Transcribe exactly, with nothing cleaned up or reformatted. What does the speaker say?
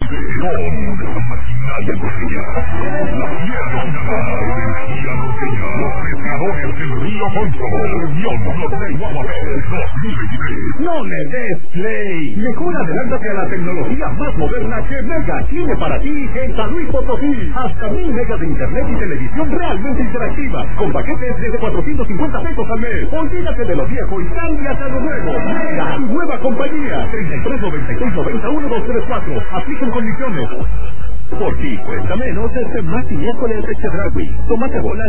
con la maquinaria norteña. La fiera final de energía norteña. Los pescadores del Río Concho. Unión Norte Guamapé dos mil veintitrés. No le des play. Mejor adelántate a la tecnología más moderna que Mega tiene para ti en San Luis Potosí. Hasta mil megas de internet y televisión realmente interactiva. Con paquetes desde cuatrocientos cincuenta pesos al mes. Olvídate de lo viejo y cámbiate a lo nuevo. Mega, tu nueva compañía. treinta y tres noventa y seis noventa uno dos tres cuatro. Aplican condiciones. Por ti cuesta menos este más y miércoles de Chedraui. Tómate bolas